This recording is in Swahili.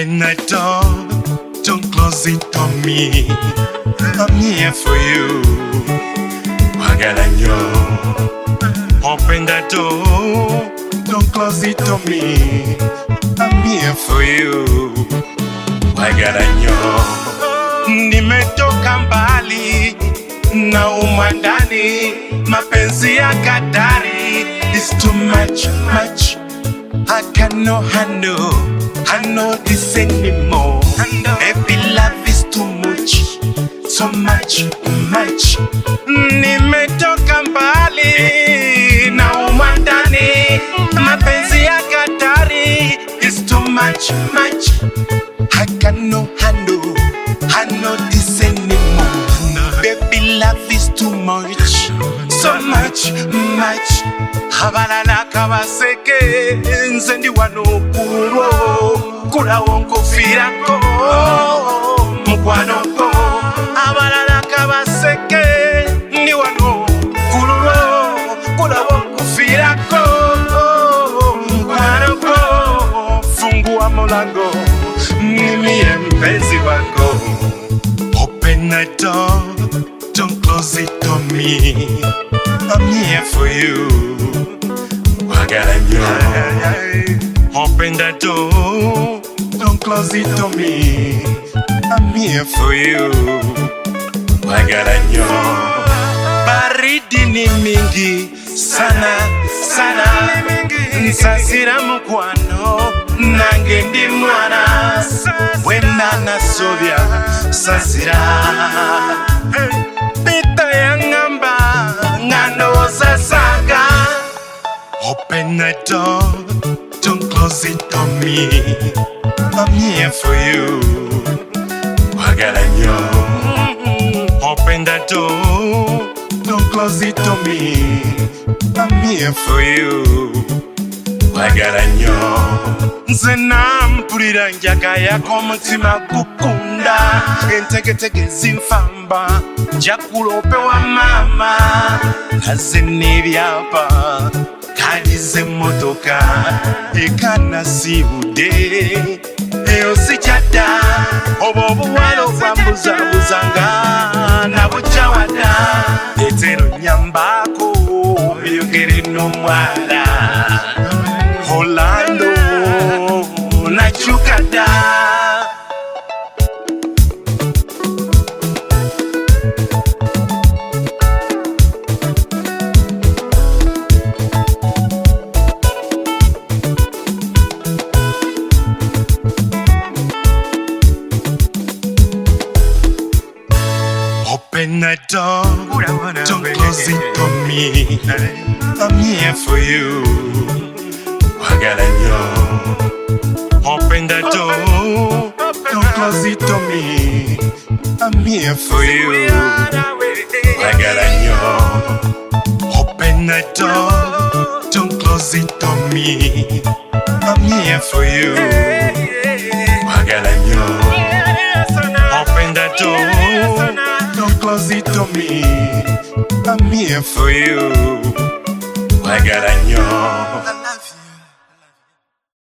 Open the door, don't close it on me. I'm here for you. Wagalanyo. Open the door, don't close it on me. I'm here for you. Wagalanyo. Nimetoka mbali na umandani, mapenzi ya kadari is too much. I cannot handle this anymore. Baby, love is too much, so much. Nimetoka mbali na umandani, mapenzi ya kadari is too much. I cannot handle this anymore. Baby, love is too much, so much. Abalala kabaseke nze ndi wano kulwo kulawo nkufirako mukwano gwo. Abalala kabaseke ndi wano kulwo kulawo nkufirako mukwano gwo. Fungua mulango mimi mpenzi wako. Open the door, don't close it on me. I'm here for you. Wagalanyo. Open the door, don't close it on me. I'm here for you. Wagalanyo. Baridi ni mingi sana. Nsasira mukwano nange ndi mwana. Wena nasobya sasira. Pita yangamba ngano sasaga. Open the door, don't close it on me. I'm here for you. Wagalanyo. Open the door, don't close it on me. I'm here for you. Wagalanyo. Nze nampulira njaga yako mutima gukunda. Entegetege zinfamba njakulope wa mama. Naze nebyapa kalize motoka ekana sibude eyo sikyadda obo obuwalo bwambuzabuzanga nabukyawada etero nyambako byogere n'omwala Orlando nakyukadda. Open the door, don't close it on me. I'm here for you. Wagalanyo. Open the door, don't close it on me. I'm here for you. Wagalanyo. Open the door, don't close it on me. I'm here for you. Wagalanyo. Open the door, don't close it on me. I'm here for you. Wagalanyo. I love you.